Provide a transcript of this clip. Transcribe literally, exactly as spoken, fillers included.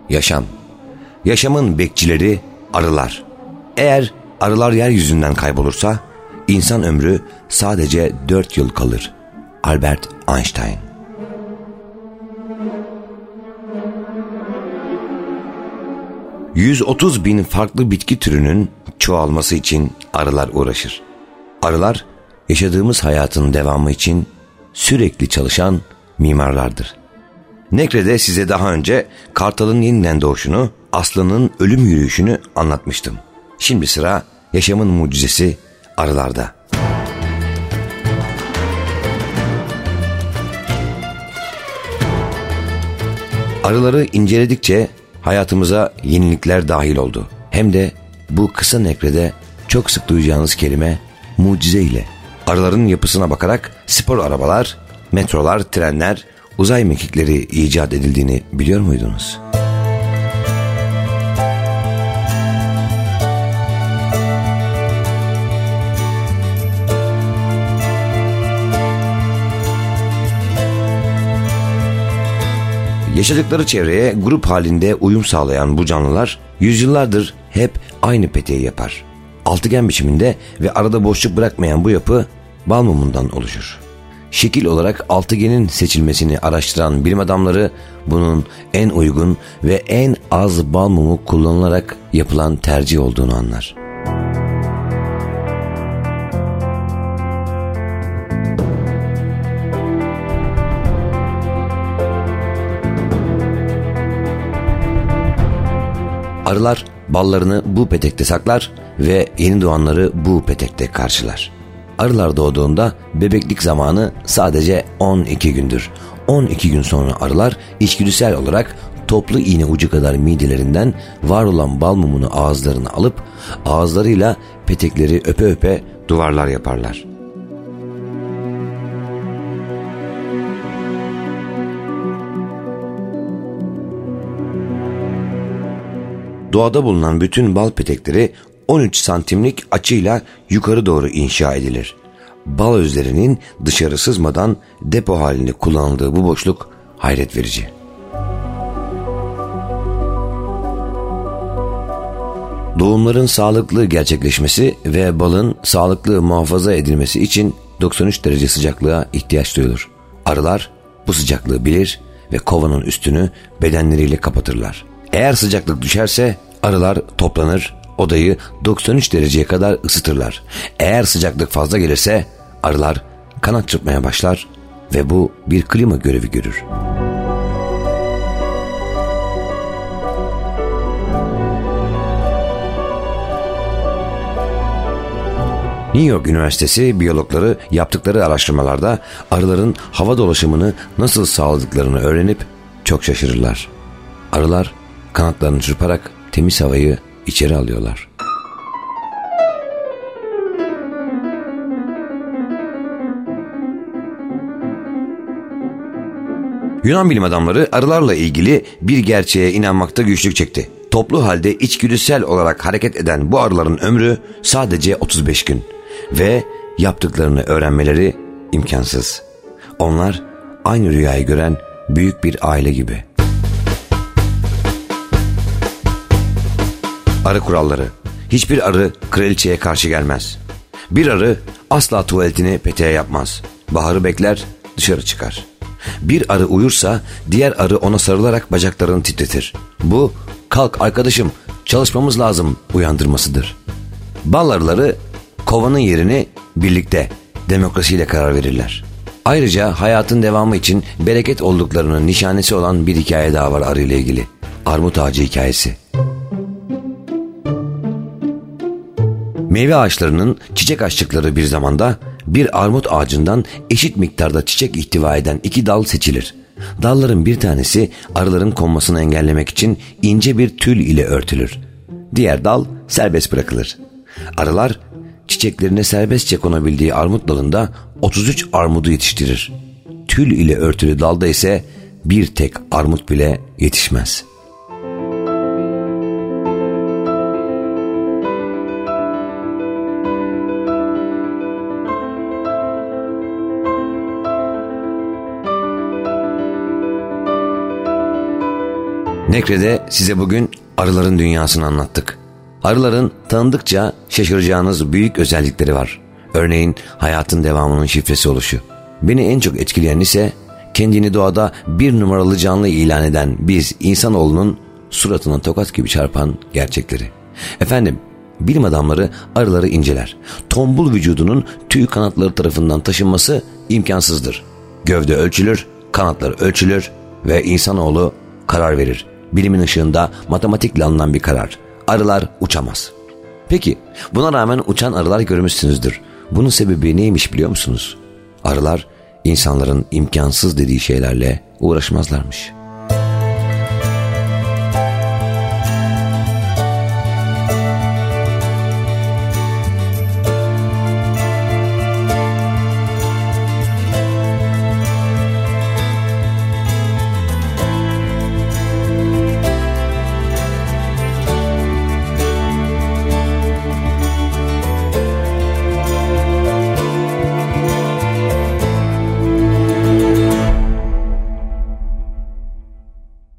Yaşam. Yaşamın bekçileri arılar. Eğer arılar yeryüzünden kaybolursa insan ömrü sadece dört yıl kalır. Albert Einstein. yüz otuz bin farklı bitki türünün çoğalması için arılar uğraşır. Arılar yaşadığımız hayatın devamı için sürekli çalışan mimarlardır. Nekre'de size daha önce kartalın yeniden doğuşunu, aslanın ölüm yürüyüşünü anlatmıştım. Şimdi sıra yaşamın mucizesi arılarda. Arıları inceledikçe hayatımıza yenilikler dahil oldu. Hem de bu kısa nekrede çok sık duyacağınız kelime mucize ile. Arıların yapısına bakarak spor arabalar, metrolar, trenler, uzay mekikleri icat edildiğini biliyor muydunuz? Yaşadıkları çevreye grup halinde uyum sağlayan bu canlılar yüzyıllardır hep aynı peteği yapar. Altıgen biçiminde ve arada boşluk bırakmayan bu yapı bal mumundan oluşur. Şekil olarak altıgenin seçilmesini araştıran bilim adamları bunun en uygun ve en az bal mumu kullanılarak yapılan tercih olduğunu anlar. Arılar ballarını bu petekte saklar ve yeni doğanları bu petekte karşılar. Arılar doğduğunda bebeklik zamanı sadece on iki gündür. on iki gün sonra arılar içgüdüsel olarak toplu iğne ucu kadar midelerinden var olan bal mumunu ağızlarına alıp ağızlarıyla petekleri öpe öpe duvarlar yaparlar. Doğada bulunan bütün bal petekleri on üç santimlik açıyla yukarı doğru inşa edilir. Bal özlerinin dışarı sızmadan depo halinde kullanıldığı bu boşluk hayret verici. Doğumların sağlıklı gerçekleşmesi ve balın sağlıklı muhafaza edilmesi için doksan üç derece sıcaklığa ihtiyaç duyulur. Arılar bu sıcaklığı bilir ve kovanın üstünü bedenleriyle kapatırlar. Eğer sıcaklık düşerse arılar toplanır, odayı doksan üç dereceye kadar ısıtırlar. Eğer sıcaklık fazla gelirse arılar kanat çırpmaya başlar ve bu bir klima görevi görür. New York Üniversitesi biyologları yaptıkları araştırmalarda arıların hava dolaşımını nasıl sağladıklarını öğrenip çok şaşırırlar. Arılar kanatlarını çırparak temiz havayı içeri alıyorlar. Yunan bilim adamları arılarla ilgili bir gerçeğe inanmakta güçlük çekti. Toplu halde içgüdüsel olarak hareket eden bu arıların ömrü sadece otuz beş gün ve yaptıklarını öğrenmeleri imkansız. Onlar aynı rüyayı gören büyük bir aile gibi. Arı kuralları. Hiçbir arı kraliçeye karşı gelmez. Bir arı asla tuvaletini peteğe yapmaz. Baharı bekler, dışarı çıkar. Bir arı uyursa diğer arı ona sarılarak bacaklarını titretir. Bu kalk arkadaşım çalışmamız lazım uyandırmasıdır. Bal arıları kovanın yerini birlikte demokrasiyle karar verirler. Ayrıca hayatın devamı için bereket olduklarının nişanesi olan bir hikaye daha var arı ile ilgili. Armut ağacı hikayesi. Meyve ağaçlarının çiçek açtıkları bir zamanda bir armut ağacından eşit miktarda çiçek ihtiva eden iki dal seçilir. Dalların bir tanesi arıların konmasını engellemek için ince bir tül ile örtülür. Diğer dal serbest bırakılır. Arılar çiçeklerine serbestçe konabildiği armut dalında otuz üç armudu yetiştirir. Tül ile örtülü dalda ise bir tek armut bile yetişmez. Nekre'de size bugün arıların dünyasını anlattık. Arıların tanıdıkça şaşıracağınız büyük özellikleri var. Örneğin hayatın devamının şifresi oluşu. Beni en çok etkileyen ise kendini doğada bir numaralı canlı ilan eden biz insanoğlunun suratına tokat gibi çarpan gerçekleri. Efendim, bilim adamları arıları inceler. Tombul vücudunun tüy kanatları tarafından taşınması imkansızdır. Gövde ölçülür, kanatları ölçülür ve insanoğlu karar verir. Bilimin ışığında matematikle alınan bir karar. Arılar uçamaz. Peki, buna rağmen uçan arılar görmüşsünüzdür. Bunun sebebi neymiş biliyor musunuz? Arılar insanların imkansız dediği şeylerle uğraşmazlarmış.